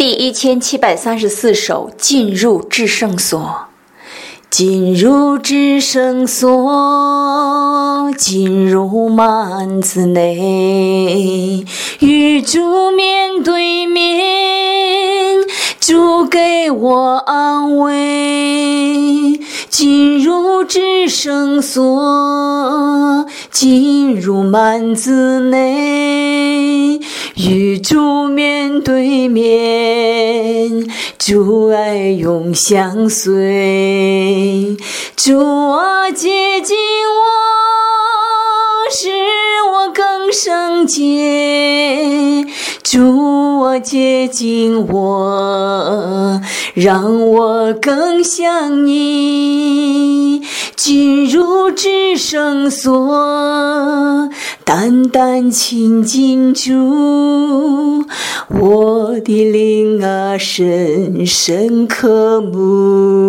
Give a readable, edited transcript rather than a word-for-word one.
第1734首，进入至圣所。进入至圣所，进入幔子内，与主面对面，主给我安慰。进入至圣所，进入幔子内，与主面对面，主爱永相随。主啊，接近我，使我更圣洁。主啊，接近我，让我更像你。进入至圣所，单单亲近主，我的灵啊，深深渴慕。